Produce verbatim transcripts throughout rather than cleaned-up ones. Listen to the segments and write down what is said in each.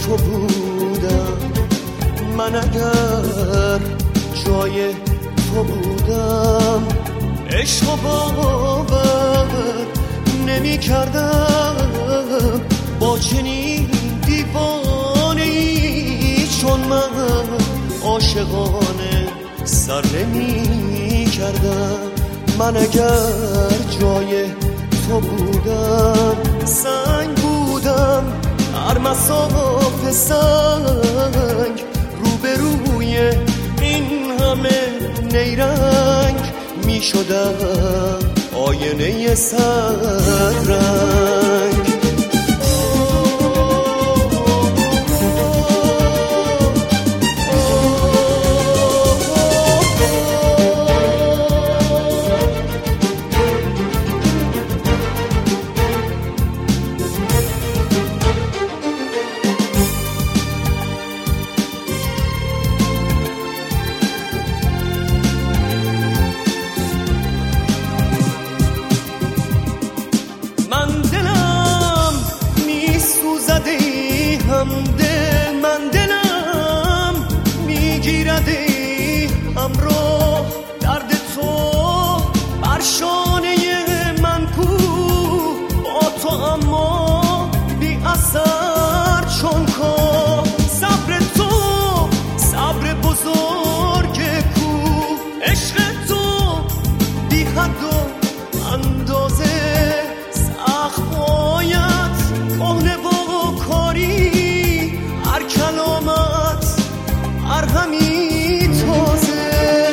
تو بودم، من اگر جای تو بودم عشق و باور نمی کردم با چنین دیوانه‌ای چون من عاشقانه سر نمی کردم. من اگر جای تو بودم سنگ بودم، هر مسافه سنگ روبروی این همه نیرنگ می شدم آینه صد رنگ. هم دل من دلم میگیردی همراه درد تو بر شانه من کو با تو اما بی اثر چون کا صبر تو صبر بزرگ کو عشق تو بی حد و اندازه سخت باید کهنه و کاری هر کلامت ارهمی تازه.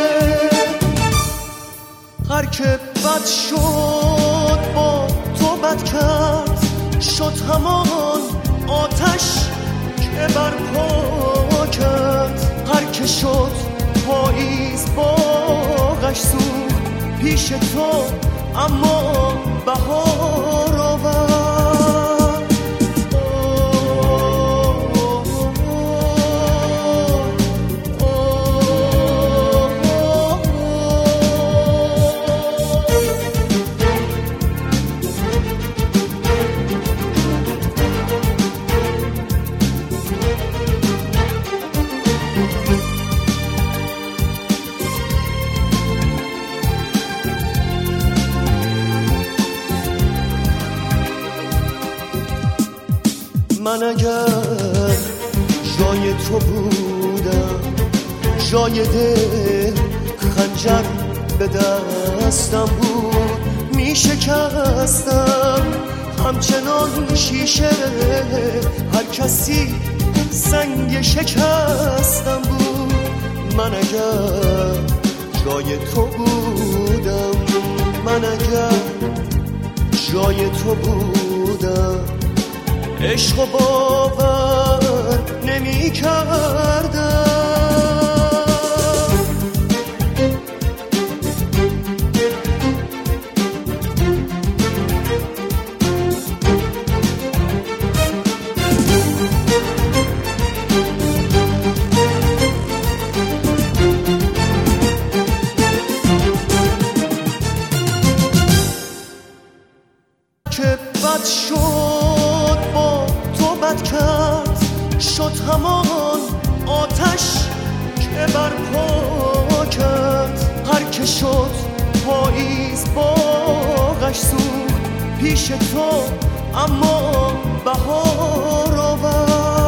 هر که بد شد با تو بد کرد شد همان آتش که برپا کرد. هر که شد پاییز باغش سوخت پیش تو اما بهار آورد. من اگر جای تو بودم جای دل خنجر به دستم بود می شکستم همچنان شیشه هر کسی سنگ شکستم بود. من اگر جای تو بودم من اگر جای تو بودم عشق و باور نمی کردم. که بد شد با تو بد کرد شد همان آتش که برپا کرد. هر که شد پاییز باغش سوخت پیش تو اما بهار آورد.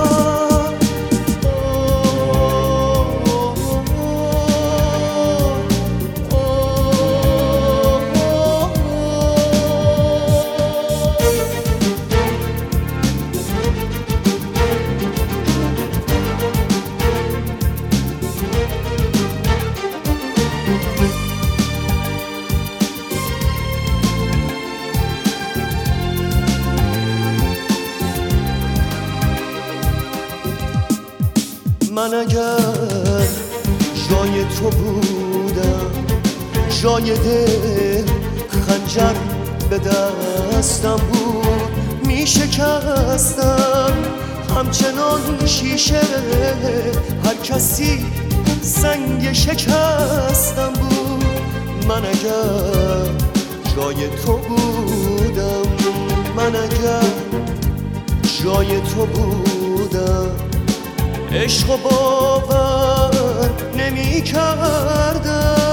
من اگر جای تو بودم جای دل خنجر به دستم بود می شکستم همچنان شیشه هر کسی سنگ شکستم بود. من اگر جای تو بودم من اگر جای تو بودم عشق و باور نمی کردم